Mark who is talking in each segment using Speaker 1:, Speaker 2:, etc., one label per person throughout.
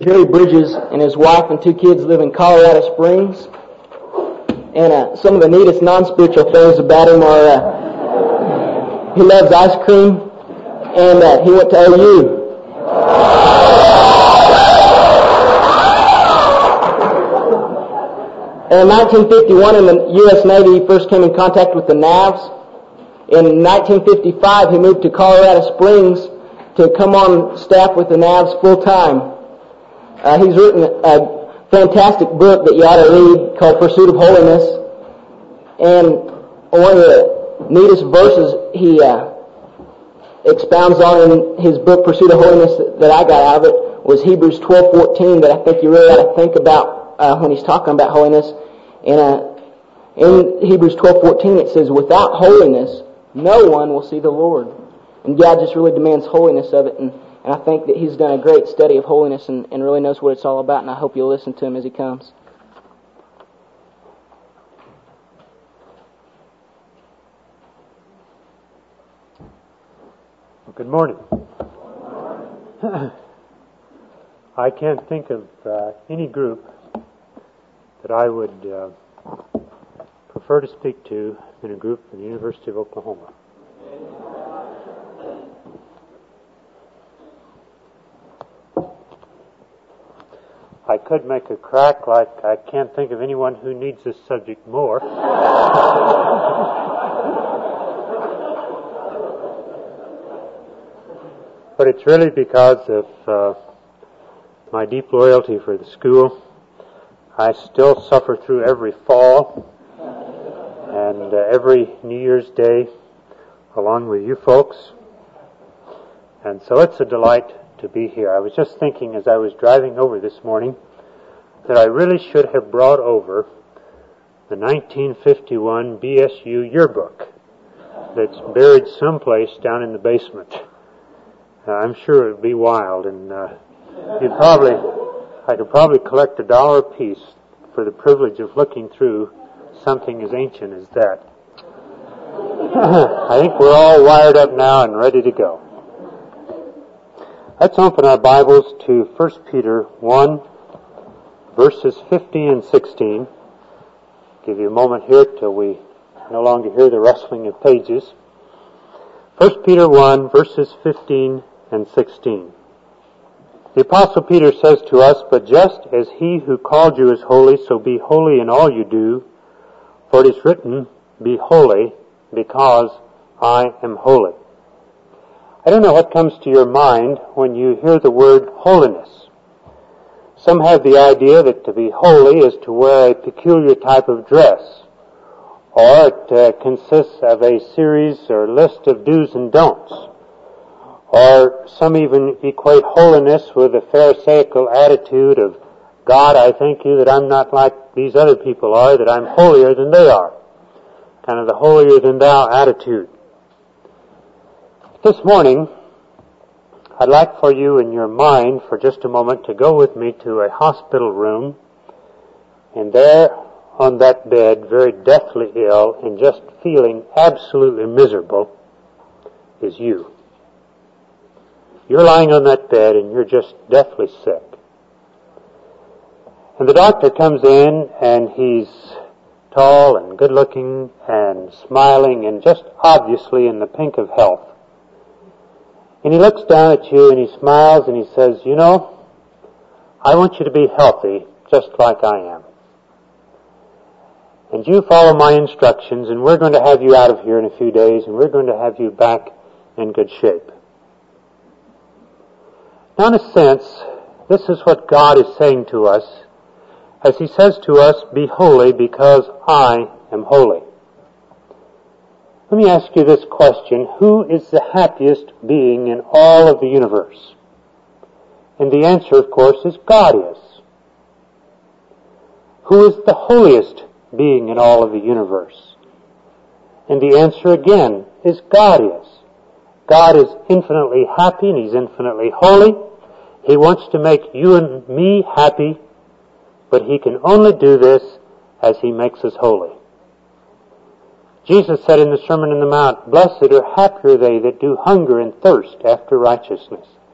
Speaker 1: Jerry Bridges and his wife and 2 kids live in Colorado Springs. And some of the neatest non-spiritual things about him are he loves ice cream, and he went to OU. In 1951, in the U.S. Navy, he first came in contact with the Navs. In 1955, he moved to Colorado Springs to come on staff with the Navs full-time. He's written a fantastic book that you ought to read called Pursuit of Holiness. And one of the neatest verses he expounds on in his book Pursuit of Holiness that I got out of it was Hebrews 12:14, that I think you really ought to think about when he's talking about holiness. And in Hebrews 12:14 it says, without holiness, no one will see the Lord. And God just really demands holiness of it. And I think that he's done a great study of holiness and really knows what it's all about, and I hope you'll listen to him as he comes.
Speaker 2: Well, good morning. I can't think of any group that I would prefer to speak to than a group from the University of Oklahoma. I could make a crack like I can't think of anyone who needs this subject more. But it's really because of my deep loyalty for the school. I still suffer through every fall and every New Year's Day along with you folks. And so it's a delight to be here. I was just thinking as I was driving over this morning that I really should have brought over the 1951 BSU yearbook that's buried someplace down in the basement. I'm sure it would be wild, and I could probably collect $1 a piece for the privilege of looking through something as ancient as that. I think we're all wired up now and ready to go. Let's open our Bibles to 1 Peter 1, verses 15 and 16. Give you a moment here till we no longer hear the rustling of pages. 1 Peter 1, verses 15 and 16. The Apostle Peter says to us, but just as he who called you is holy, so be holy in all you do, for it is written, be holy, because I am holy. I don't know what comes to your mind when you hear the word holiness. Some have the idea that to be holy is to wear a peculiar type of dress, or it consists of a series or list of do's and don'ts, or some even equate holiness with a pharisaical attitude of, God, I thank you that I'm not like these other people are, that I'm holier than they are. Kind of the holier than thou attitude. This morning, I'd like for you in your mind for just a moment to go with me to a hospital room, and there on that bed, very deathly ill and just feeling absolutely miserable, is you. You're lying on that bed and you're just deathly sick. And the doctor comes in and he's tall and good looking and smiling and just obviously in the pink of health. And he looks down at you and he smiles and he says, you know, I want you to be healthy just like I am. And you follow my instructions and we're going to have you out of here in a few days and we're going to have you back in good shape. Now in a sense, this is what God is saying to us as He says to us, be holy because I am holy. Let me ask you this question. Who is the happiest being in all of the universe? And the answer, of course, is God is. Who is the holiest being in all of the universe? And the answer again is God is. God is infinitely happy and He's infinitely holy. He wants to make you and me happy, but He can only do this as He makes us holy. Jesus said in the Sermon on the Mount, blessed or happy are they that do hunger and thirst after righteousness.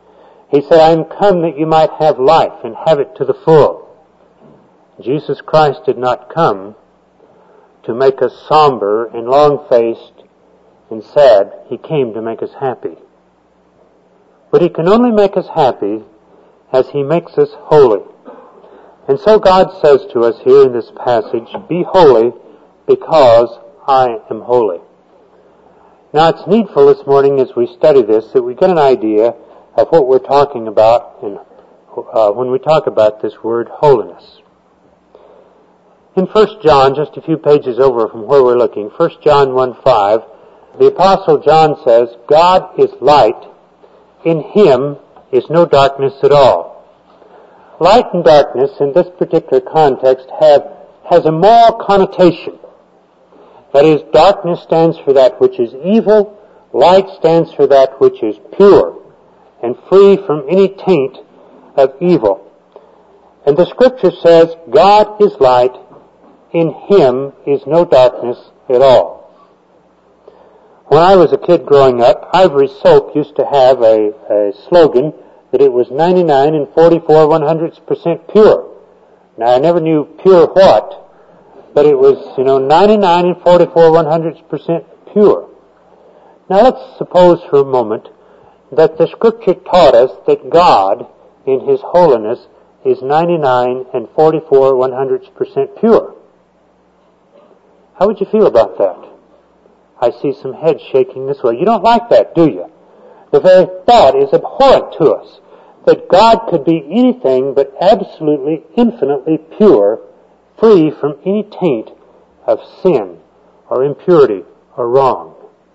Speaker 2: He said, I am come that you might have life and have it to the full. Jesus Christ did not come to make us somber and long-faced and sad. He came to make us happy. But He can only make us happy as He makes us holy. And so God says to us here in this passage, be holy because I am holy. Now it's needful this morning as we study this that we get an idea of what we're talking about when we talk about this word holiness. In 1 John, just a few pages over from where we're looking, 1 John 1:5, the Apostle John says, God is light. In Him is no darkness at all. Light and darkness in this particular context has a moral connotation. That is, darkness stands for that which is evil, light stands for that which is pure and free from any taint of evil. And the Scripture says, God is light, in Him is no darkness at all. When I was a kid growing up, Ivory Soap used to have a slogan that it was 99 and 44/100% pure. Now I never knew pure what, but it was, 99 and 44/100% pure. Now let's suppose for a moment that the Scripture taught us that God, in His holiness, is 99 and 44/100% pure. How would you feel about that? I see some heads shaking this way. You don't like that, do you? The very thought is abhorrent to us, that God could be anything but absolutely, infinitely pure, free from any taint of sin or impurity or wrong.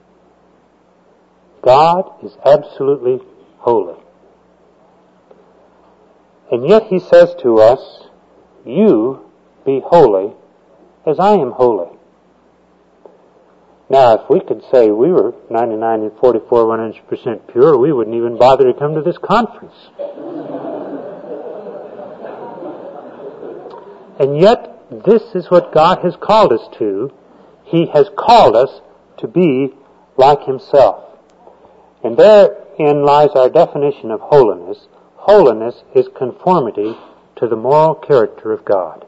Speaker 2: God is absolutely holy. And yet He says to us, you be holy as I am holy. Now, if we could say we were 99 and 44/100% pure, we wouldn't even bother to come to this conference. And yet, this is what God has called us to. He has called us to be like Himself. And therein lies our definition of holiness. Holiness is conformity to the moral character of God.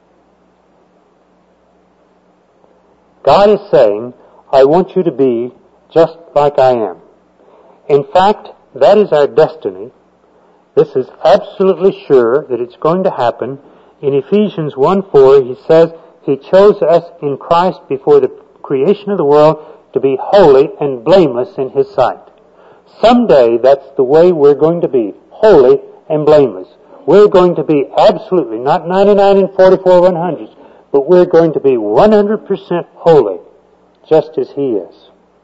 Speaker 2: God is saying, I want you to be just like I am. In fact, that is our destiny. This is absolutely sure that it's going to happen. In Ephesians 1:4, He says He chose us in Christ before the creation of the world to be holy and blameless in His sight. Someday that's the way we're going to be, holy and blameless. We're going to be absolutely, not 99 and 44/100, but we're going to be 100% holy, just as He is.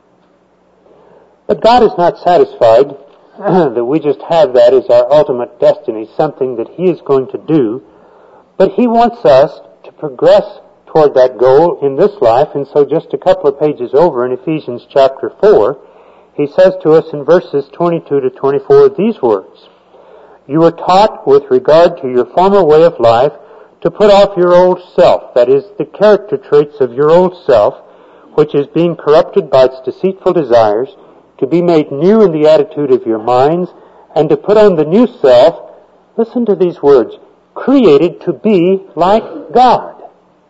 Speaker 2: But God is not satisfied that we just have that as our ultimate destiny, something that He is going to do, but He wants us to progress toward that goal in this life, and so just a couple of pages over in Ephesians chapter 4, He says to us in verses 22 to 24 these words, you were taught with regard to your former way of life to put off your old self, that is, the character traits of your old self, which is being corrupted by its deceitful desires, to be made new in the attitude of your minds, and to put on the new self, listen to these words, created to be like God.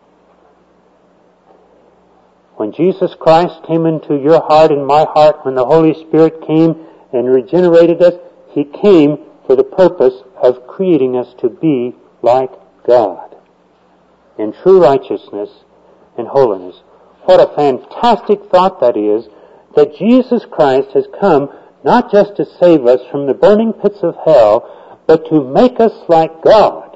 Speaker 2: When Jesus Christ came into your heart and my heart, when the Holy Spirit came and regenerated us, He came for the purpose of creating us to be like God in true righteousness and holiness. What a fantastic thought that is, that Jesus Christ has come not just to save us from the burning pits of hell, but to make us like God.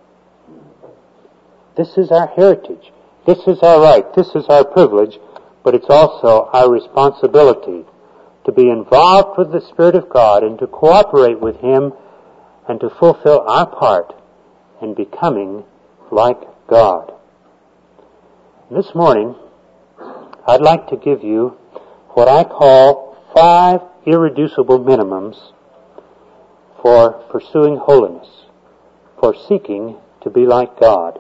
Speaker 2: This is our heritage. This is our right. This is our privilege, but it's also our responsibility to be involved with the Spirit of God and to cooperate with Him and to fulfill our part in becoming like God. This morning, I'd like to give you what I call 5 irreducible minimums for pursuing holiness, for seeking to be like God.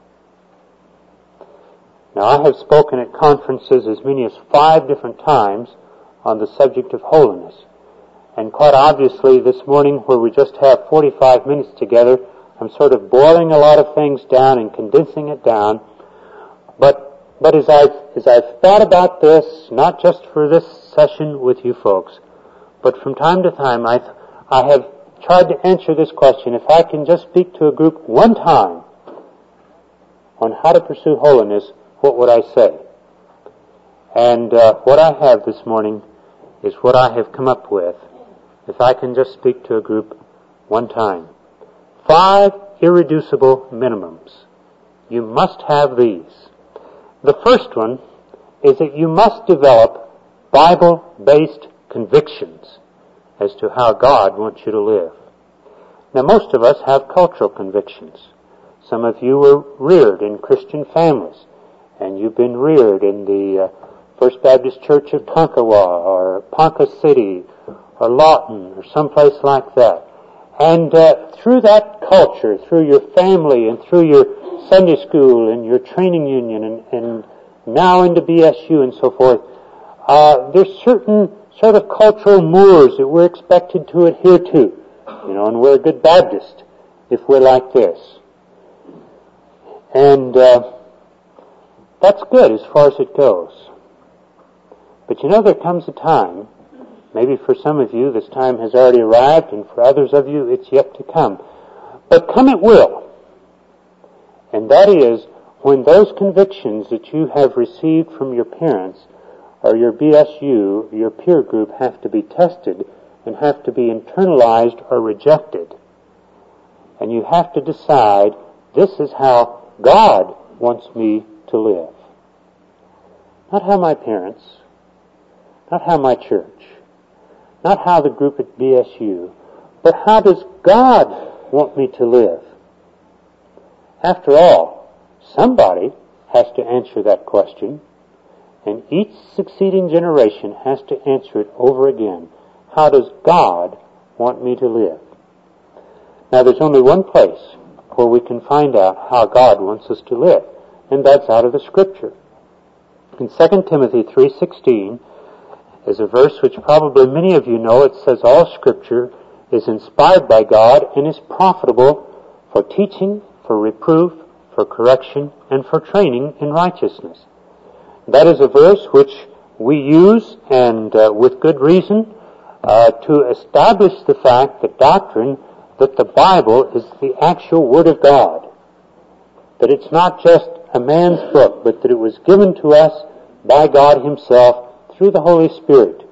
Speaker 2: Now, I have spoken at conferences as many as 5 different times on the subject of holiness. And quite obviously this morning, where we just have 45 minutes together, I'm sort of boiling a lot of things down and condensing it down. But as I've thought about this, not just for this session with you folks, but from time to time, I have tried to answer this question. If I can just speak to a group one time on how to pursue holiness, what would I say? And what I have this morning is what I have come up with. If I can just speak to a group one time. 5 irreducible minimums. You must have these. The first one is that you must develop Bible-based convictions as to how God wants you to live. Now, most of us have cultural convictions. Some of you were reared in Christian families, and you've been reared in the First Baptist Church of Tonkawa or Ponca City or Lawton or someplace like that. And through that culture, through your family and through your Sunday school and your training union and now into BSU and so forth, there's certain sort of cultural mores that we're expected to adhere to. You know, and we're a good Baptist if we're like this. And that's good as far as it goes. But you know, there comes a time, maybe for some of you this time has already arrived, and for others of you it's yet to come. But come it will. And that is when those convictions that you have received from your parents or your BSU, your peer group, have to be tested and have to be internalized or rejected. And you have to decide, this is how God wants me to live. Not how my parents, not how my church, not how the group at BSU, but how does God want me to live? After all, somebody has to answer that question, and each succeeding generation has to answer it over again. How does God want me to live? Now, there's only one place where we can find out how God wants us to live, and that's out of the Scripture. In 2 Timothy 3:16 is a verse which probably many of you know. It says, all Scripture is inspired by God and is profitable for teaching, for reproof, for correction, and for training in righteousness. That is a verse which we use, and with good reason, to establish the fact, the doctrine, that the Bible is the actual Word of God. That it's not just a man's book, but that it was given to us by God Himself through the Holy Spirit.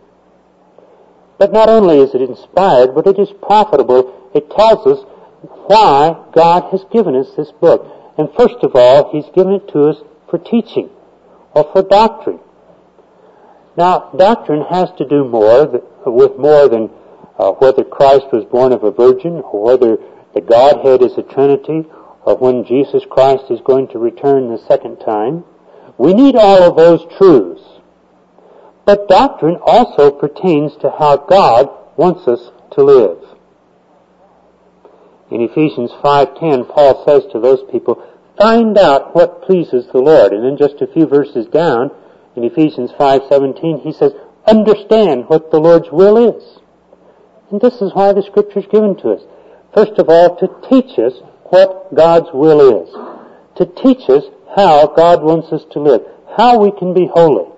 Speaker 2: But not only is it inspired, but it is profitable. It tells us why God has given us this book. And first of all, He's given it to us for teaching, or for doctrine. Now, doctrine has to do with more than whether Christ was born of a virgin, or whether the Godhead is a Trinity, or when Jesus Christ is going to return the second time. We need all of those truths. But doctrine also pertains to how God wants us to live. In Ephesians 5:10, Paul says to those people, find out what pleases the Lord. And then just a few verses down, in Ephesians 5:17, he says, understand what the Lord's will is. And this is why the Scripture is given to us. First of all, to teach us what God's will is. To teach us how God wants us to live. How we can be holy.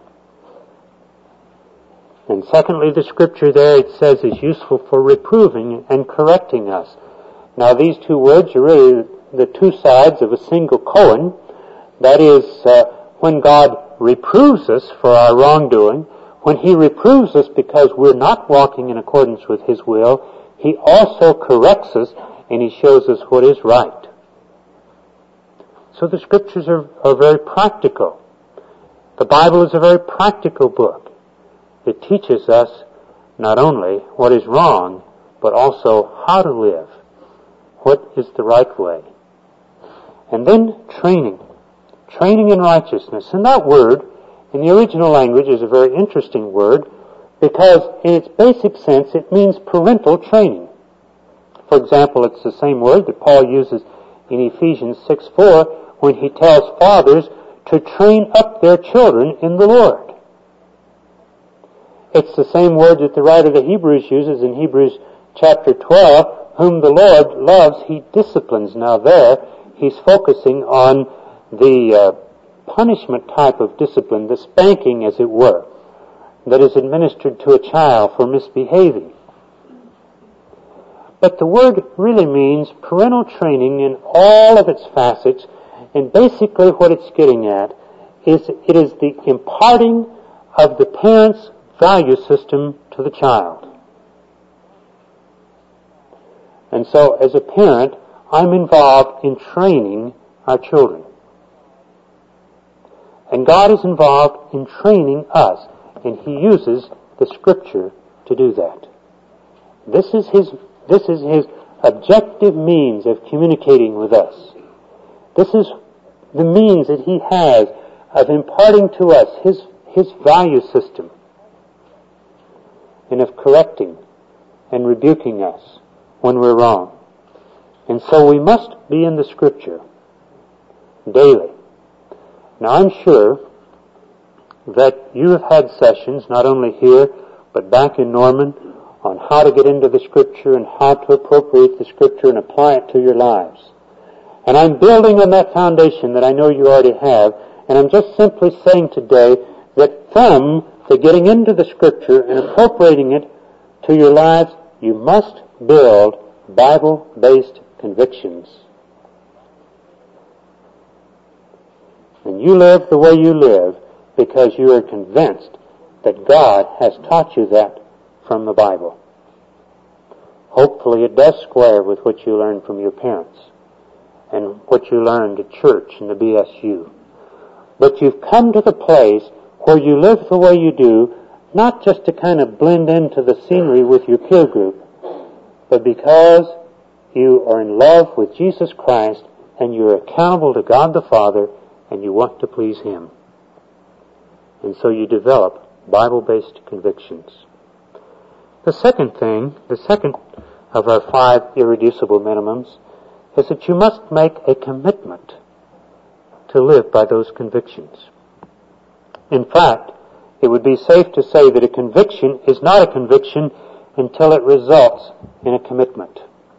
Speaker 2: And secondly, the Scripture there, it says, is useful for reproving and correcting us. Now, these two words are really the two sides of a single coin. That is, when God reproves us for our wrongdoing, when He reproves us because we're not walking in accordance with His will, He also corrects us and He shows us what is right. So the Scriptures are very practical. The Bible is a very practical book. It teaches us not only what is wrong, but also how to live. What is the right way? And then training. Training in righteousness. And that word, in the original language, is a very interesting word, because in its basic sense it means parental training. For example, it's the same word that Paul uses in Ephesians 6:4 when he tells fathers to train up their children in the Lord. It's the same word that the writer of the Hebrews uses in Hebrews chapter 12, whom the Lord loves, He disciplines. Now there, He's focusing on the punishment type of discipline, the spanking, as it were, that is administered to a child for misbehaving. But the word really means parental training in all of its facets, and basically what it's getting at is it is the imparting of the parent's value system to the child. And so, as a parent, I'm involved in training our children. And God is involved in training us, and He uses the Scripture to do that. This is His objective means of communicating with us. This is the means that He has of imparting to us His value system, and of correcting and rebuking us when we're wrong. And so we must be in the Scripture daily. Now I'm sure that you have had sessions, not only here, but back in Norman, on how to get into the Scripture and how to appropriate the Scripture and apply it to your lives. And I'm building on that foundation that I know you already have, and I'm just simply saying today that from the getting into the Scripture and appropriating it to your lives, you must build Bible-based convictions. And you live the way you live because you are convinced that God has taught you that from the Bible. Hopefully it does square with what you learned from your parents and what you learned at church and the BSU. But you've come to the place where you live the way you do, not just to kind of blend into the scenery with your peer group, but because you are in love with Jesus Christ and you're accountable to God the Father and you want to please Him. And so you develop Bible-based convictions. The second of our 5 irreducible minimums is that you must make a commitment to live by those convictions. In fact, it would be safe to say that a conviction is not a conviction until it results in a commitment.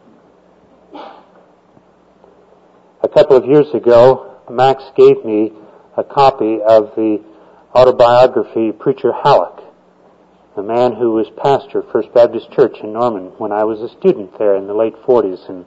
Speaker 2: A couple of years ago, Max gave me a copy of the autobiography of Preacher Halleck, the man who was pastor of First Baptist Church in Norman when I was a student there in the late 40s and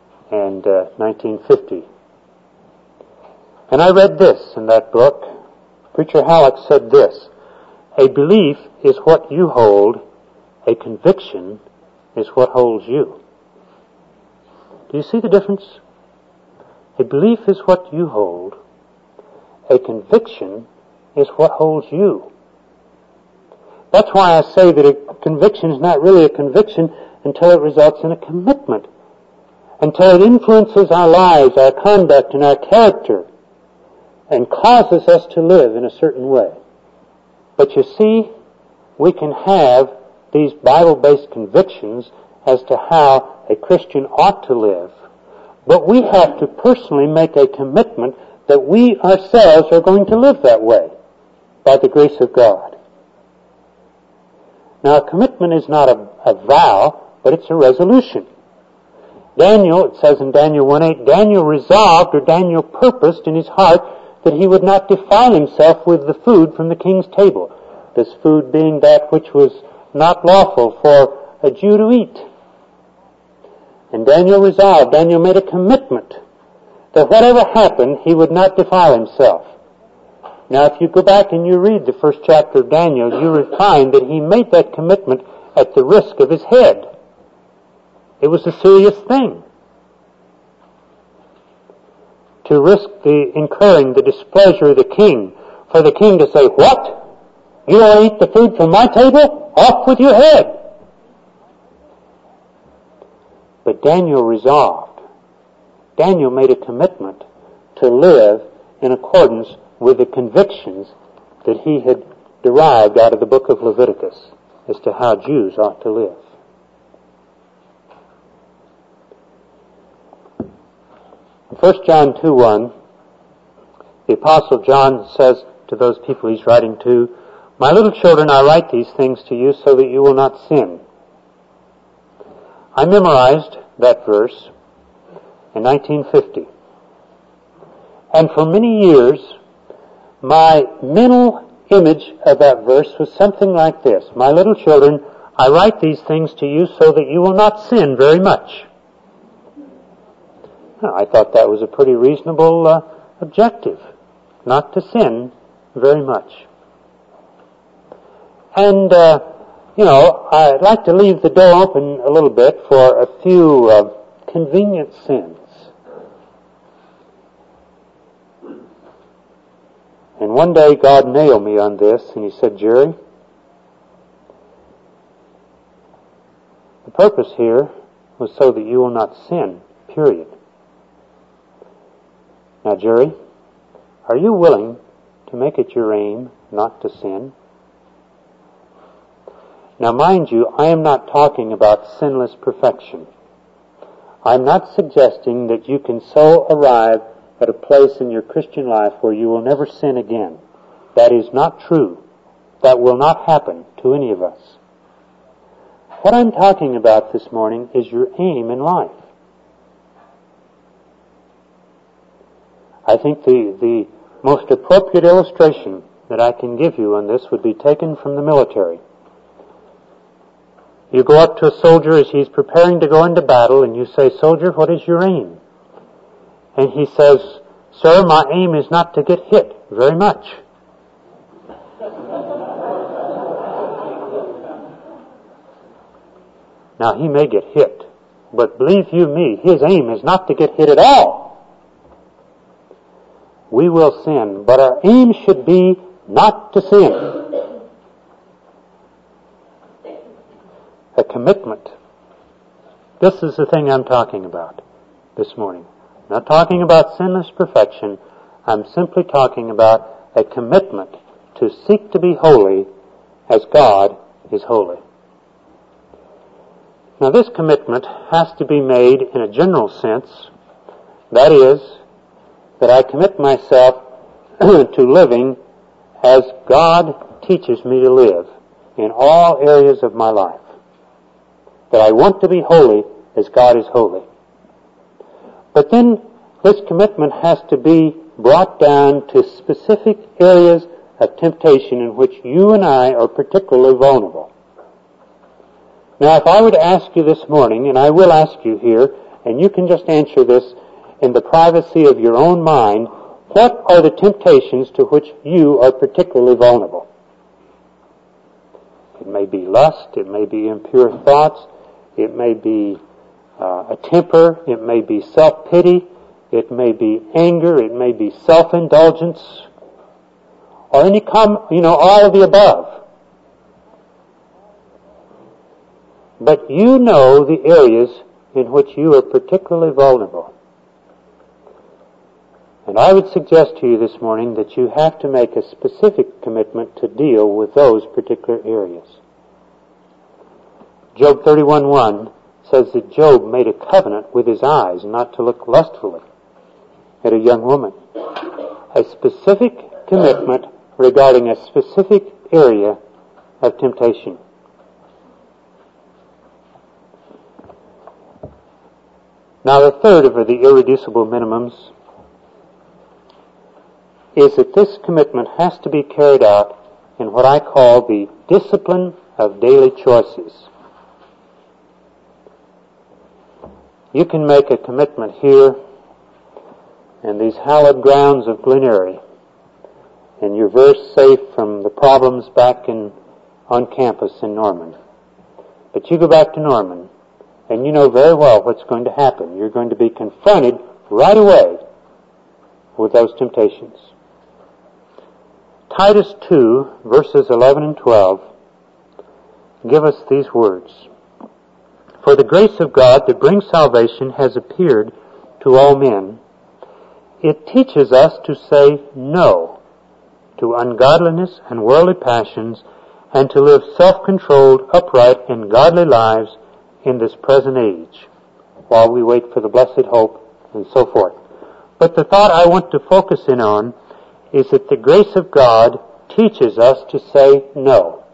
Speaker 2: 1950. And I read this in that book. Preacher Halleck said this: a belief is what you hold, a conviction is what holds you. Do you see the difference? A belief is what you hold, a conviction is what holds you. That's why I say that a conviction is not really a conviction until it results in a commitment, until it influences our lives, our conduct, and our character, and causes us to live in a certain way. But you see, we can have these Bible-based convictions as to how a Christian ought to live, but we have to personally make a commitment that we ourselves are going to live that way by the grace of God. Now, a commitment is not a vow, but it's a resolution. Daniel, it says in Daniel 1:8, Daniel resolved, or Daniel purposed in his heart that he would not defile himself with the food from the king's table. This food being that which was not lawful for a Jew to eat. And Daniel resolved, Daniel made a commitment that whatever happened, he would not defile himself. Now, if you go back and you read the first chapter of Daniel, you will find that he made that commitment at the risk of his head. It was a serious thing to risk incurring the displeasure of the king, for the king to say, "What? You don't eat the food from my table? Off with your head." But Daniel resolved. Daniel made a commitment to live in accordance with the convictions that he had derived out of the book of Leviticus as to how Jews ought to live. In 1 John 2:1, the Apostle John says to those people he's writing to, My little children, I write these things to you so that you will not sin. I memorized that verse in 1950. And for many years, my mental image of that verse was something like this. My little children, I write these things to you so that you will not sin very much. Now, I thought that was a pretty reasonable objective, not to sin very much. And, I'd like to leave the door open a little bit for a few convenient sins. And one day God nailed me on this, and He said, Jerry, the purpose here was so that you will not sin, period. Now, Jerry, are you willing to make it your aim not to sin? Now, mind you, I am not talking about sinless perfection. I'm not suggesting that you can so arrive at a place in your Christian life where you will never sin again. That is not true. That will not happen to any of us. What I'm talking about this morning is your aim in life. I think the most appropriate illustration that I can give you on this would be taken from the military. You go up to a soldier as he's preparing to go into battle, and you say, Soldier, what is your aim? And he says, Sir, my aim is not to get hit very much. Now, he may get hit, but believe you me, his aim is not to get hit at all. We will sin, but our aim should be not to sin. A commitment. This is the thing I'm talking about this morning. I'm not talking about sinless perfection. I'm simply talking about a commitment to seek to be holy as God is holy. Now, this commitment has to be made in a general sense. That is, that I commit myself to living as God teaches me to live in all areas of my life. That I want to be holy as God is holy. But then this commitment has to be brought down to specific areas of temptation in which you and I are particularly vulnerable. Now, if I were to ask you this morning, and I will ask you here, and you can just answer this in the privacy of your own mind, what are the temptations to which you are particularly vulnerable? It may be lust, it may be impure thoughts, it may be a temper, it may be self-pity, it may be anger, it may be self-indulgence, or all of the above. But you know the areas in which you are particularly vulnerable. And I would suggest to you this morning that you have to make a specific commitment to deal with those particular areas. Job 31:1 says that Job made a covenant with his eyes not to look lustfully at a young woman. A specific commitment regarding a specific area of temptation. Now, the third of the irreducible minimums is that this commitment has to be carried out in what I call the discipline of daily choices. You can make a commitment here in these hallowed grounds of Glen Eyrie, and you're very safe from the problems back on campus in Norman. But you go back to Norman, and you know very well what's going to happen. You're going to be confronted right away with those temptations. Titus 2, verses 11 and 12, give us these words. For the grace of God that brings salvation has appeared to all men. It teaches us to say no to ungodliness and worldly passions, and to live self-controlled, upright, and godly lives in this present age, while we wait for the blessed hope, and so forth. But the thought I want to focus in on is that the grace of God teaches us to say no.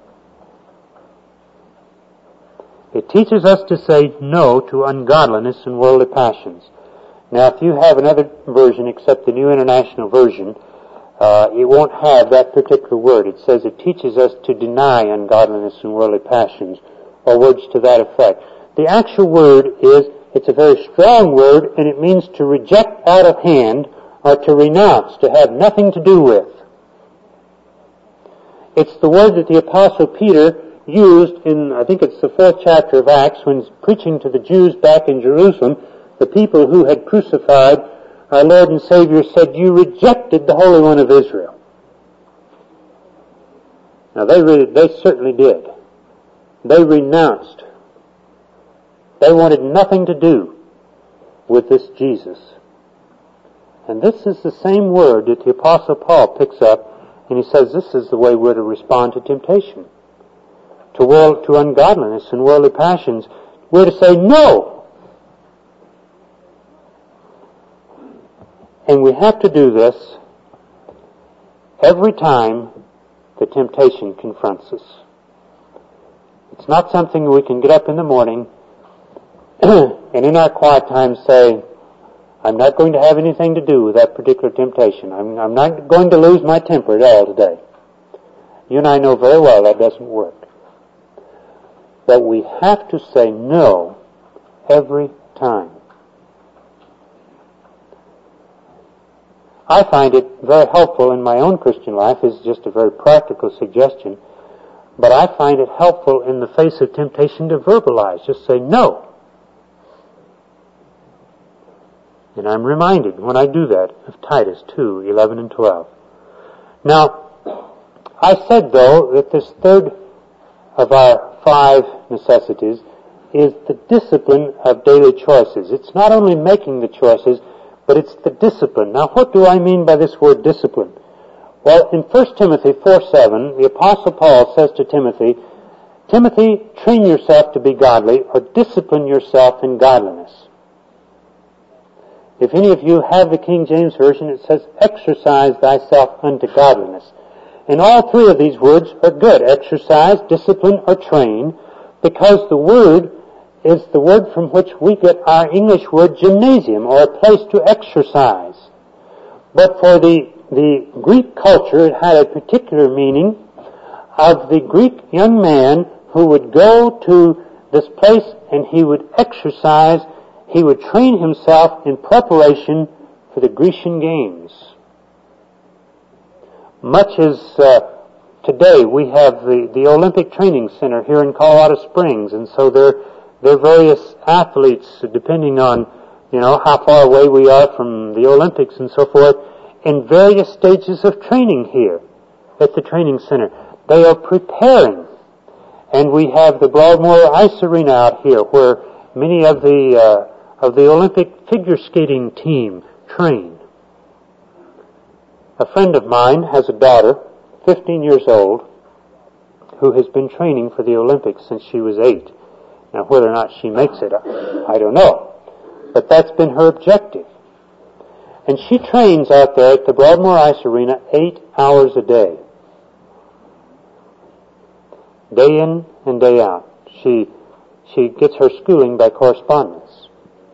Speaker 2: It teaches us to say no to ungodliness and worldly passions. Now, if you have another version except the New International Version, it won't have that particular word. It says it teaches us to deny ungodliness and worldly passions, or words to that effect. The actual word it's a very strong word, and it means to reject out of hand or to renounce, to have nothing to do with. It's the word that the Apostle Peter used in, I think it's the 4th chapter of Acts, when he's preaching to the Jews back in Jerusalem. The people who had crucified our Lord and Savior said, "You rejected the Holy One of Israel." Now they certainly did. They renounced. They wanted nothing to do with this Jesus. And this is the same word that the Apostle Paul picks up, and he says this is the way we're to respond to temptation, to ungodliness and worldly passions. We're to say no. And we have to do this every time the temptation confronts us. It's not something we can get up in the morning and in our quiet time say, "I'm not going to have anything to do with that particular temptation. I'm not going to lose my temper at all today." You and I know very well that doesn't work. But we have to say no every time. I find it very helpful in my own Christian life. It's just a very practical suggestion. But I find it helpful in the face of temptation to verbalize. Just say no. And I'm reminded when I do that of Titus 2:11 and 12. Now, I said, though, that this third of our 5 necessities is the discipline of daily choices. It's not only making the choices, but it's the discipline. Now, what do I mean by this word discipline? Well, in 1 Timothy 4:7, the Apostle Paul says to Timothy, "Timothy, train yourself to be godly, or discipline yourself in godliness." If any of you have the King James Version, it says, "Exercise thyself unto godliness." And all 3 of these words are good. Exercise, discipline, or train, because the word is the word from which we get our English word gymnasium, or a place to exercise. But for the Greek culture, it had a particular meaning of the Greek young man who would go to this place and he would exercise, he would train himself in preparation for the Grecian Games. Much as today we have the Olympic Training Center here in Colorado Springs, and so there are various athletes, depending on, how far away we are from the Olympics and so forth, in various stages of training here at the training center. They are preparing. And we have the Broadmoor Ice Arena out here where many of the Olympic figure skating team train. A friend of mine has a daughter, 15 years old, who has been training for the Olympics since she was 8. Now, whether or not she makes it, I don't know. But that's been her objective. And she trains out there at the Broadmoor Ice Arena 8 hours a day. Day in and day out. She gets her schooling by correspondence.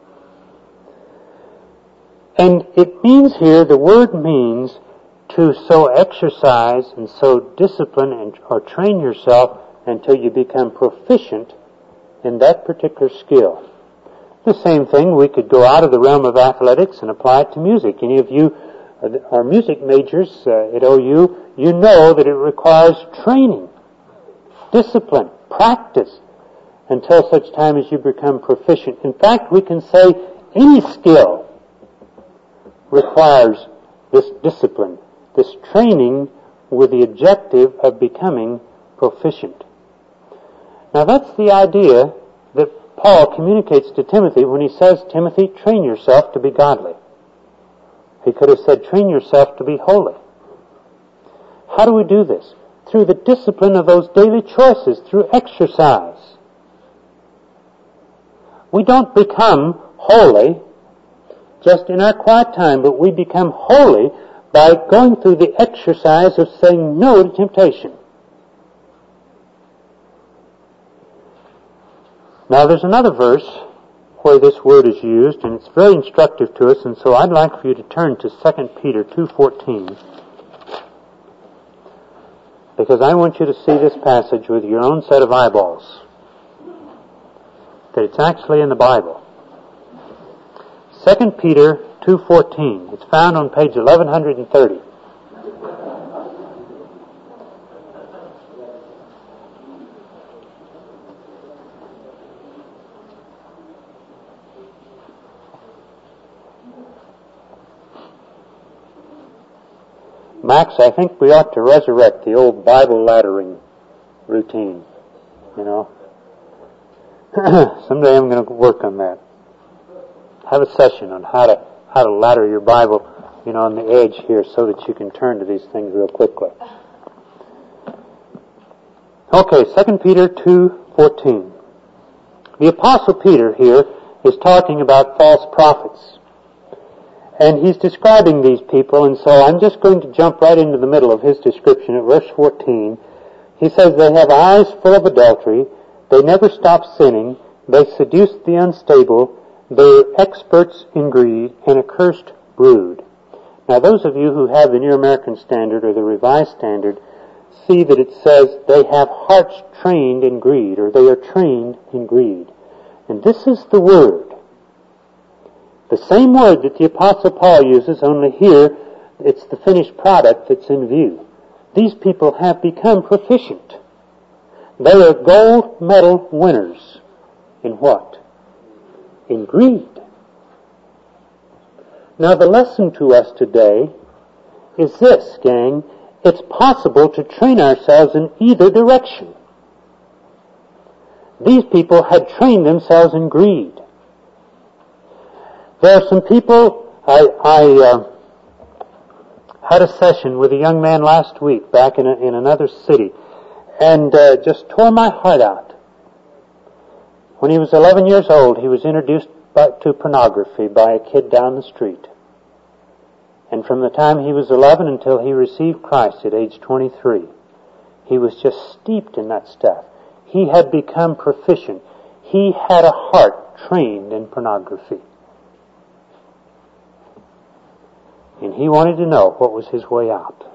Speaker 2: And it means here, the word means to so exercise and so discipline or train yourself until you become proficient in that particular skill. The same thing, we could go out of the realm of athletics and apply it to music. Any of you are music majors at OU, you know that it requires training, discipline, practice, until such time as you become proficient. In fact, we can say any skill requires this discipline, this training with the objective of becoming proficient. Now that's the idea that Paul communicates to Timothy when he says, "Timothy, train yourself to be godly." He could have said, "Train yourself to be holy." How do we do this? Through the discipline of those daily choices, through exercise. We don't become holy just in our quiet time, but we become holy by going through the exercise of saying no to temptation. Now there's another verse where this word is used, and it's very instructive to us, and so I'd like for you to turn to 2 Peter 2:14, because I want you to see this passage with your own set of eyeballs, that it's actually in the Bible. 2 Peter 2:14. It's found on page 1130. Max, I think we ought to resurrect the old Bible laddering routine, you know. Someday I'm going to work on that. Have a session on how to ladder your Bible, you know, on the edge here so that you can turn to these things real quickly. Okay, 2 Peter 2:14. The Apostle Peter here is talking about false prophets. And he's describing these people, and so I'm just going to jump right into the middle of his description at verse 14. He says, they have eyes full of adultery, they never stop sinning, they seduce the unstable, they're experts in greed, and accursed brood. Now those of you who have the New American Standard or the Revised Standard see that it says they have hearts trained in greed, or they are trained in greed. And this is the word. The same word that the Apostle Paul uses, only here it's the finished product that's in view. These people have become proficient. They are gold medal winners. In what? In greed. Now the lesson to us today is this, gang. It's possible to train ourselves in either direction. These people had trained themselves in greed. There are some people, I had a session with a young man last week back in another city, and just tore my heart out. When he was 11 years old, he was introduced to pornography by a kid down the street. And from the time he was 11 until he received Christ at age 23, he was just steeped in that stuff. He had become proficient. He had a heart trained in pornography. And he wanted to know what was his way out.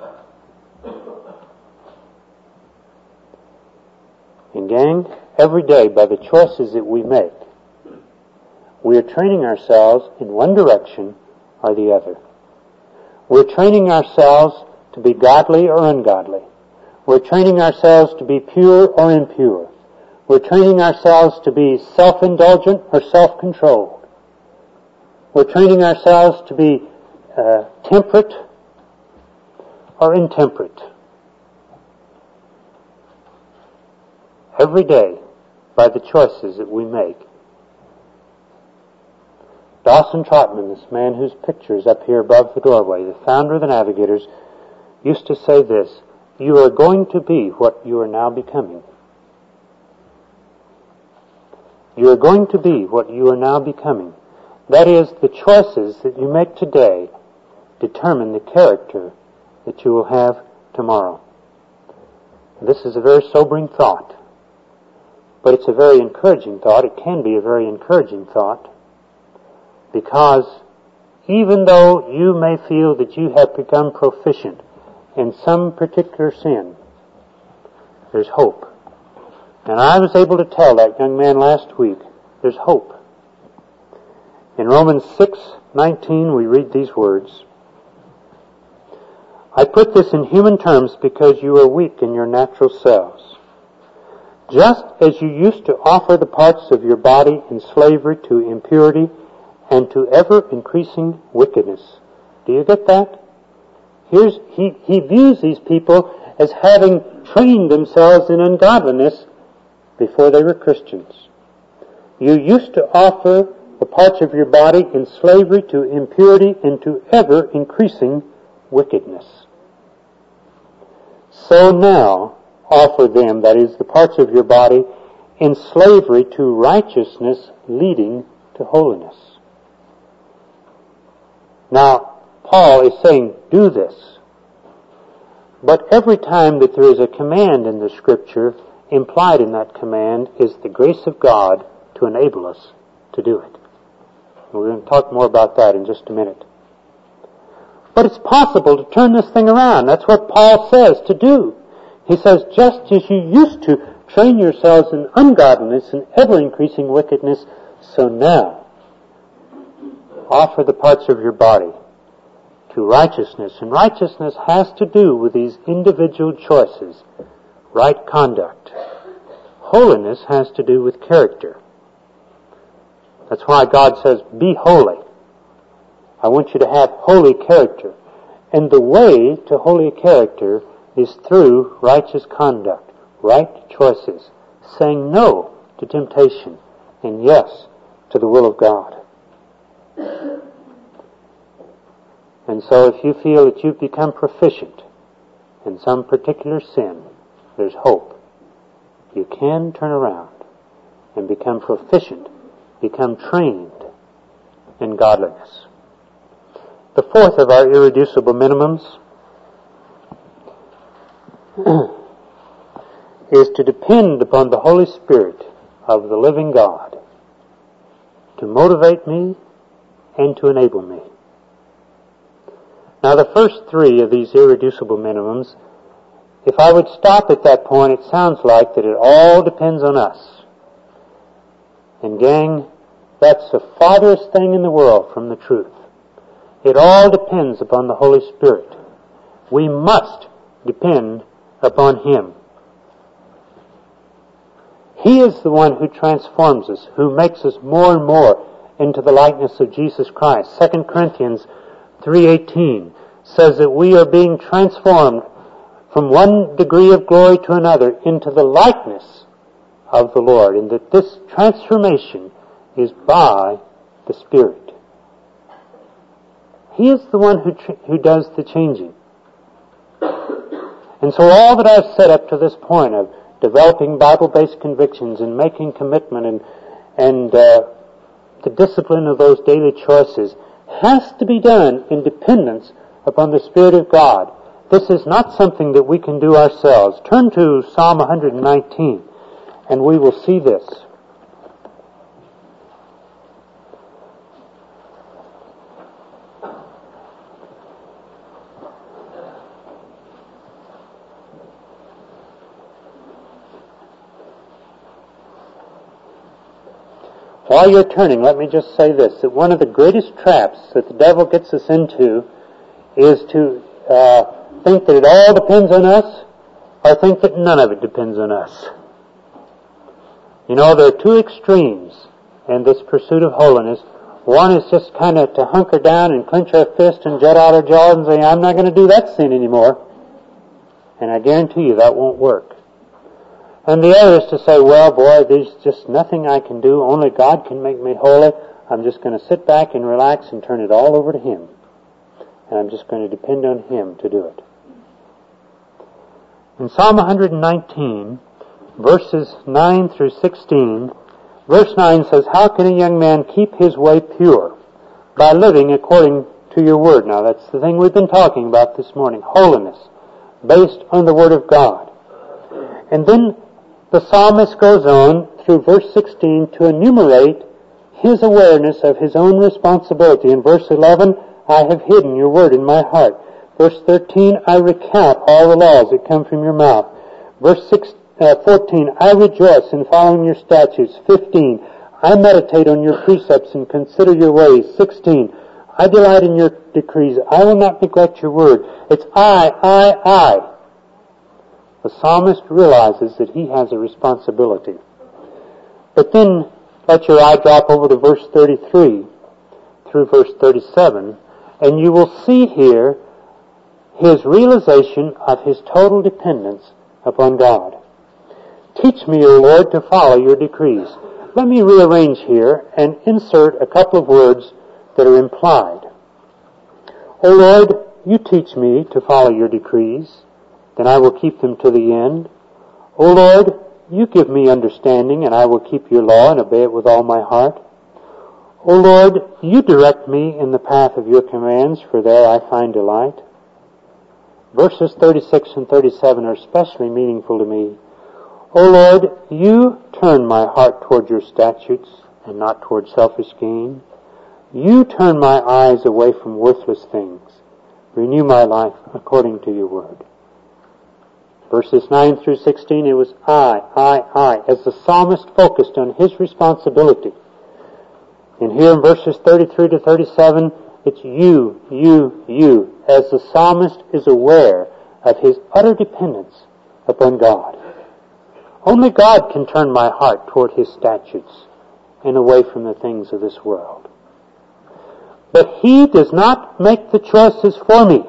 Speaker 2: And gang, every day by the choices that we make, we are training ourselves in one direction or the other. We're training ourselves to be godly or ungodly. We're training ourselves to be pure or impure. We're training ourselves to be self-indulgent or self-controlled. We're training ourselves to be temperate or intemperate. Every day, by the choices that we make. Dawson Trotman, this man whose picture is up here above the doorway, the founder of the Navigators, used to say this, you are going to be what you are now becoming. You are going to be what you are now becoming. That is, the choices that you make today determine the character that you will have tomorrow. This is a very sobering thought, but it's a very encouraging thought. It can be a very encouraging thought, because even though you may feel that you have become proficient in some particular sin, there's hope. And I was able to tell that young man last week, there's hope. In Romans 6:19 we read these words, I put this in human terms because you are weak in your natural selves. Just as you used to offer the parts of your body in slavery to impurity and to ever-increasing wickedness. Do you get that? He views these people as having trained themselves in ungodliness before they were Christians. You used to offer the parts of your body in slavery to impurity and to ever-increasing wickedness. So now offer them, that is, the parts of your body, in slavery to righteousness leading to holiness. Now, Paul is saying, do this. But every time that there is a command in the Scripture, implied in that command is the grace of God to enable us to do it. We're going to talk more about that in just a minute. But it's possible to turn this thing around. That's what Paul says to do. He says, just as you used to train yourselves in ungodliness and ever-increasing wickedness, so now offer the parts of your body to righteousness. And righteousness has to do with these individual choices, right conduct. Holiness has to do with character. That's why God says, be holy. I want you to have holy character. And the way to holy character is through righteous conduct, right choices, saying no to temptation and yes to the will of God. And so if you feel that you've become proficient in some particular sin, there's hope. You can turn around and become proficient, become trained in godliness. The fourth of our irreducible minimums is to depend upon the Holy Spirit of the living God to motivate me and to enable me. Now the first three of these irreducible minimums, if I would stop at that point, it sounds like that it all depends on us. And gang, that's the farthest thing in the world from the truth. It all depends upon the Holy Spirit. We must depend upon Him. He is the one who transforms us, who makes us more and more into the likeness of Jesus Christ. 2 Corinthians 3:18 says that we are being transformed from one degree of glory to another into the likeness of the Lord, and that this transformation is by the Spirit. He is the one who does the changing. And so all that I've said up to this point of developing Bible-based convictions and making commitment and the discipline of those daily choices has to be done in dependence upon the Spirit of God. This is not something that we can do ourselves. Turn to Psalm 119 and we will see this. While you're turning, let me just say this, that one of the greatest traps that the devil gets us into is to think that it all depends on us, or think that none of it depends on us. You know, there are two extremes in this pursuit of holiness. One is just kind of to hunker down and clench our fist and jet out our jaws and say, I'm not going to do that sin anymore. And I guarantee you that won't work. And the other is to say, well, boy, there's just nothing I can do. Only God can make me holy. I'm just going to sit back and relax and turn it all over to Him. And I'm just going to depend on Him to do it. In Psalm 119, verses 9 through 16, verse 9 says, how can a young man keep his way pure? By living according to your word. Now, that's the thing we've been talking about this morning. Holiness, based on the Word of God. And then the psalmist goes on through verse 16 to enumerate his awareness of his own responsibility. In verse 11, I have hidden your word in my heart. Verse 13, I recount all the laws that come from your mouth. Verse 14, I rejoice in following your statutes. 15, I meditate on your precepts and consider your ways. 16, I delight in your decrees. I will not neglect your word. It's I. The psalmist realizes that he has a responsibility. But then let your eye drop over to verse 33 through verse 37, and you will see here his realization of his total dependence upon God. Teach me, O Lord, to follow your decrees. Let me rearrange here and insert a couple of words that are implied. O Lord, you teach me to follow your decrees, then I will keep them to the end. O Lord, you give me understanding, and I will keep your law and obey it with all my heart. O Lord, you direct me in the path of your commands, for there I find delight. Verses 36 and 37 are especially meaningful to me. O Lord, you turn my heart toward your statutes and not toward selfish gain. You turn my eyes away from worthless things. Renew my life according to your word. Verses 9 through 16, it was I, as the psalmist focused on his responsibility. And here in verses 33 to 37, it's you, as the psalmist is aware of his utter dependence upon God. Only God can turn my heart toward his statutes and away from the things of this world. But he does not make the choices for me.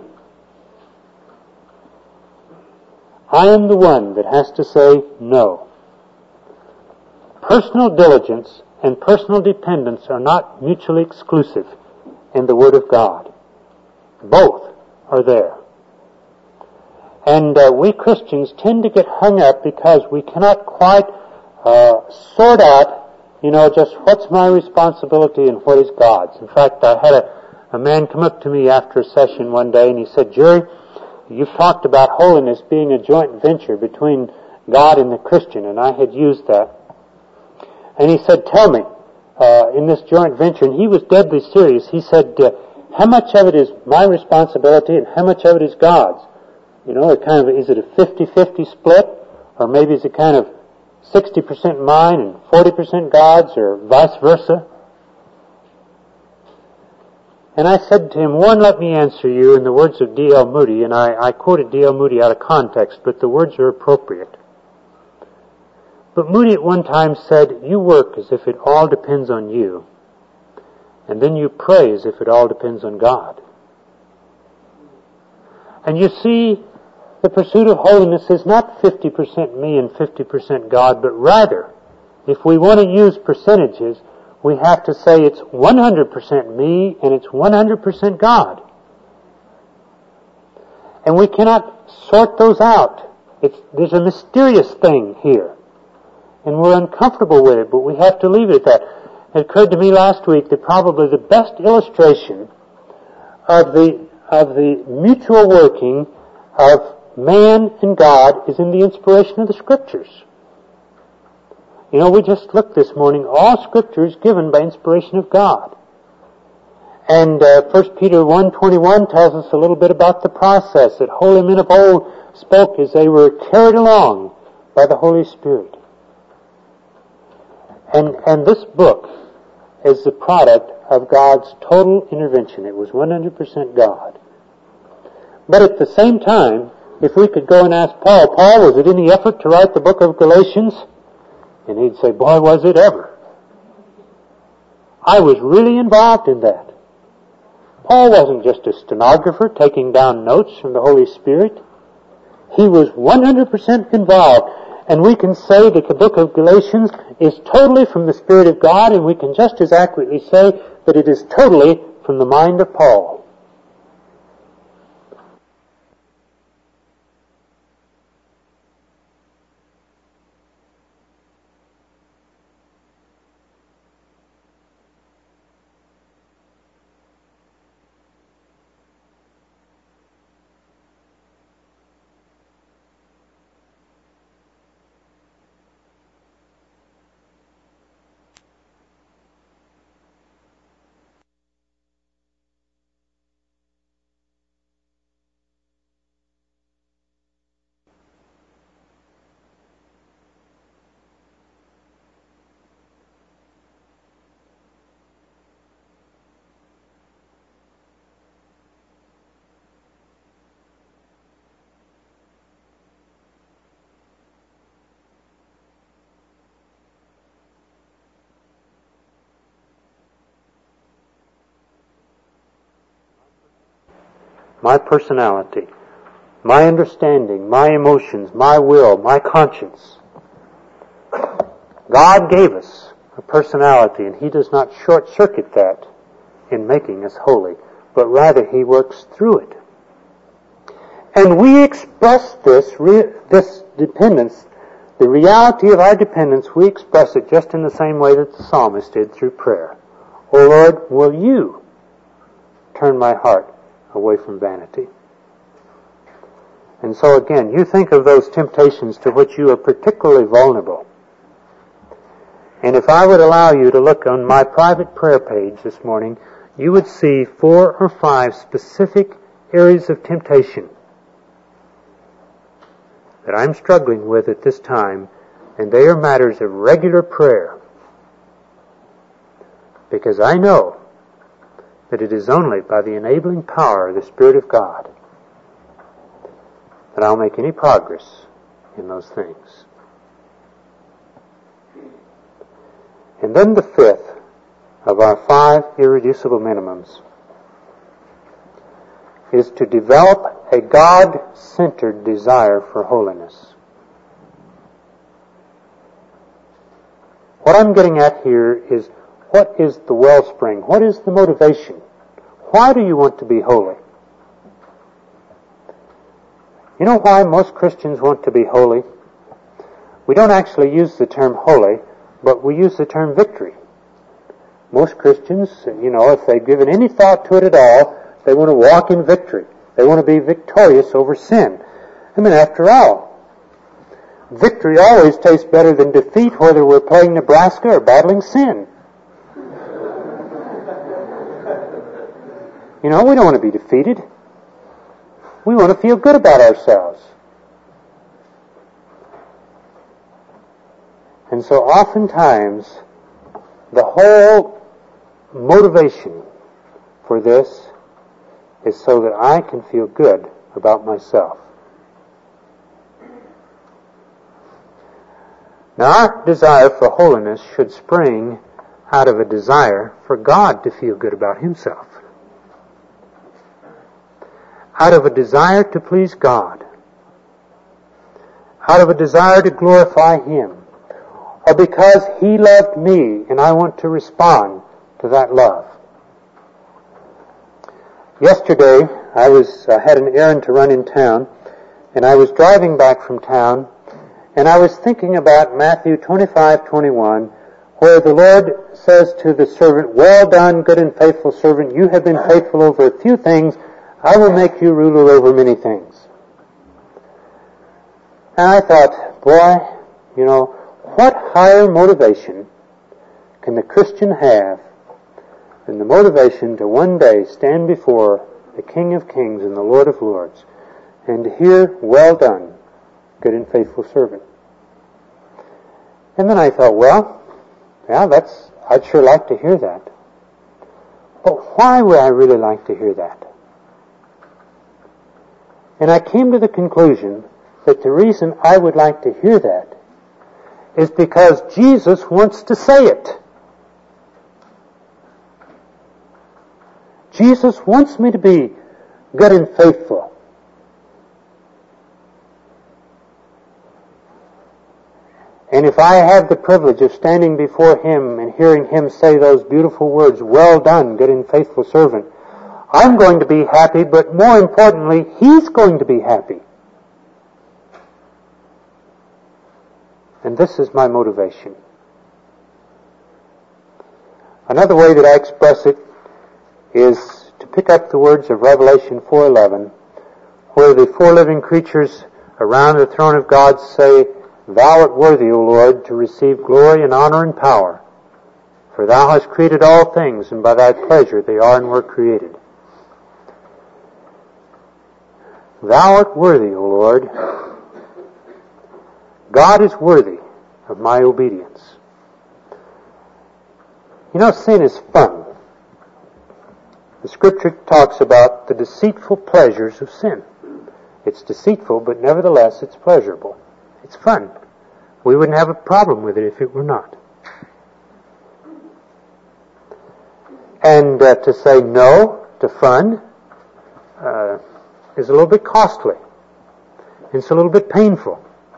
Speaker 2: I am the one that has to say no. Personal diligence and personal dependence are not mutually exclusive in the Word of God. Both are there. And we Christians tend to get hung up because we cannot quite sort out, just what's my responsibility and what is God's. In fact, I had a man come up to me after a session one day and he said, Jerry, you've talked about holiness being a joint venture between God and the Christian, and I had used that. And he said, tell me, in this joint venture, and he was deadly serious, he said, how much of it is my responsibility and how much of it is God's? Is it a 50-50 split? Or maybe is it kind of 60% mine and 40% God's, or vice versa? And I said to him, one, let me answer you in the words of D.L. Moody, and I quoted D.L. Moody out of context, but the words are appropriate. But Moody at one time said, you work as if it all depends on you, and then you pray as if it all depends on God. And you see, the pursuit of holiness is not 50% me and 50% God, but rather, if we want to use percentages, we have to say it's 100% me and it's 100% God. And we cannot sort those out. There's a mysterious thing here. And we're uncomfortable with it, but we have to leave it at that. It occurred to me last week that probably the best illustration of the mutual working of man and God is in the inspiration of the Scriptures. We just looked this morning, all Scripture is given by inspiration of God. And 1 Peter 1:21 tells us a little bit about the process that holy men of old spoke as they were carried along by the Holy Spirit. And this book is the product of God's total intervention. It was 100% God. But at the same time, if we could go and ask Paul, was it any effort to write the book of Galatians? And he'd say, boy, was it ever. I was really involved in that. Paul wasn't just a stenographer taking down notes from the Holy Spirit. He was 100% involved. And we can say that the book of Galatians is totally from the Spirit of God, and we can just as accurately say that it is totally from the mind of Paul. My personality, my understanding, my emotions, my will, my conscience. God gave us a personality, and He does not short-circuit that in making us holy, but rather He works through it. And we express this dependence, the reality of our dependence, we express it just in the same way that the psalmist did, through prayer. O Lord, will you turn my heart away from vanity? And so again, you think of those temptations to which you are particularly vulnerable. And if I would allow you to look on my private prayer page this morning, you would see 4 or 5 specific areas of temptation that I'm struggling with at this time, and they are matters of regular prayer. Because I know that it is only by the enabling power of the Spirit of God that I'll make any progress in those things. And then the 5th of our 5 irreducible minimums is to develop a God-centered desire for holiness. What I'm getting at here is, what is the wellspring? What is the motivation? Why do you want to be holy? You know why most Christians want to be holy? We don't actually use the term holy, but we use the term victory. Most Christians, if they've given any thought to it at all, they want to walk in victory. They want to be victorious over sin. I mean, after all, victory always tastes better than defeat, whether we're playing Nebraska or battling sin. We don't want to be defeated. We want to feel good about ourselves. And so oftentimes, the whole motivation for this is so that I can feel good about myself. Now, our desire for holiness should spring out of a desire for God to feel good about Himself. Out of a desire to please God. Out of a desire to glorify Him. Or because He loved me and I want to respond to that love. Yesterday, I had an errand to run in town, and I was driving back from town, and I was thinking about Matthew 25:21, where the Lord says to the servant, "Well done, good and faithful servant. You have been faithful over a few things. I will make you ruler over many things." And I thought, boy, what higher motivation can the Christian have than the motivation to one day stand before the King of Kings and the Lord of Lords and to hear, "Well done, good and faithful servant." And then I thought, I'd sure like to hear that. But why would I really like to hear that? And I came to the conclusion that the reason I would like to hear that is because Jesus wants to say it. Jesus wants me to be good and faithful. And if I have the privilege of standing before Him and hearing Him say those beautiful words, "Well done, good and faithful servant," I'm going to be happy, but more importantly, He's going to be happy. And this is my motivation. Another way that I express it is to pick up the words of Revelation 4:11, where the 4 living creatures around the throne of God say, "Thou art worthy, O Lord, to receive glory and honor and power, for Thou hast created all things, and by Thy pleasure they are and were created." Thou art worthy, O Lord. God is worthy of my obedience. Sin is fun. The Scripture talks about the deceitful pleasures of sin. It's deceitful, but nevertheless it's pleasurable. It's fun. We wouldn't have a problem with it if it were not. And to say no to fun is a little bit costly. It's a little bit painful.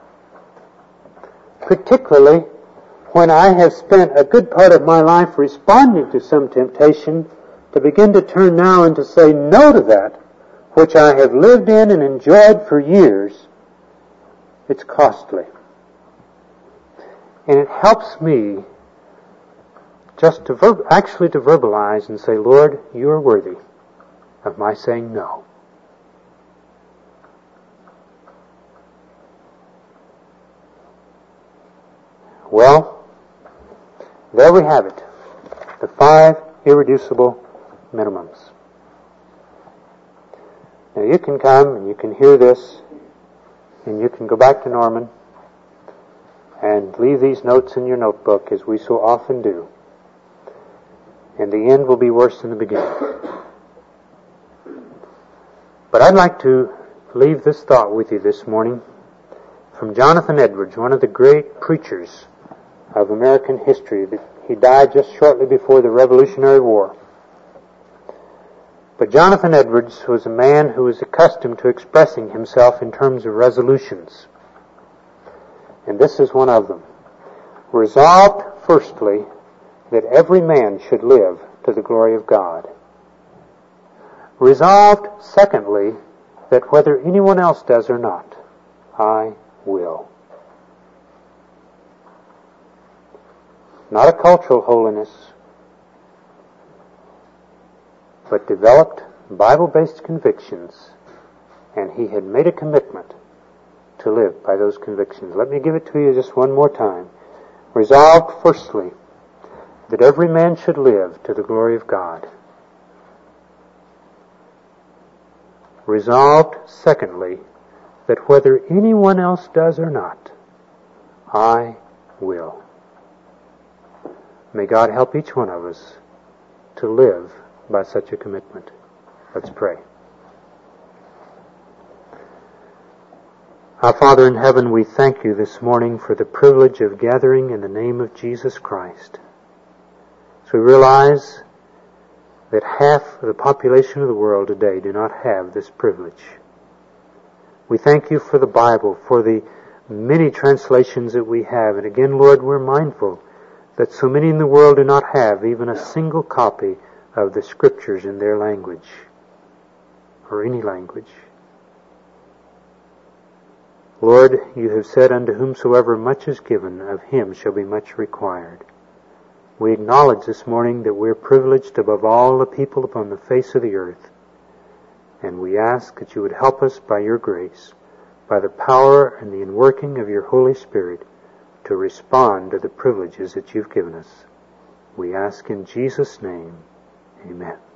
Speaker 2: Particularly when I have spent a good part of my life responding to some temptation, to begin to turn now and to say no to that which I have lived in and enjoyed for years, it's costly. And it helps me just to actually to verbalize and say, Lord, you are worthy of my saying no. Well, there we have it. The 5 irreducible minimums. Now you can come and you can hear this and you can go back to Norman and leave these notes in your notebook as we so often do. And the end will be worse than the beginning. But I'd like to leave this thought with you this morning from Jonathan Edwards, one of the great preachers of American history. He died just shortly before the Revolutionary War. But Jonathan Edwards was a man who was accustomed to expressing himself in terms of resolutions. And this is one of them. Resolved, firstly, that every man should live to the glory of God. Resolved, secondly, that whether anyone else does or not, I will. Not a cultural holiness, but developed Bible-based convictions, and he had made a commitment to live by those convictions. Let me give it to you just one more time. Resolved, firstly, that every man should live to the glory of God. Resolved, secondly, that whether anyone else does or not, I will. May God help each one of us to live by such a commitment. Let's pray. Our Father in heaven, we thank you this morning for the privilege of gathering in the name of Jesus Christ. So we realize that half of the population of the world today do not have this privilege. We thank you for the Bible, for the many translations that we have. And again, Lord, we're mindful that so many in the world do not have even a single copy of the Scriptures in their language, or any language. Lord, you have said, unto whomsoever much is given, of him shall be much required. We acknowledge this morning that we're privileged above all the people upon the face of the earth, and we ask that you would help us by your grace, by the power and the inworking of your Holy Spirit, to respond to the privileges that you've given us. We ask in Jesus' name, amen.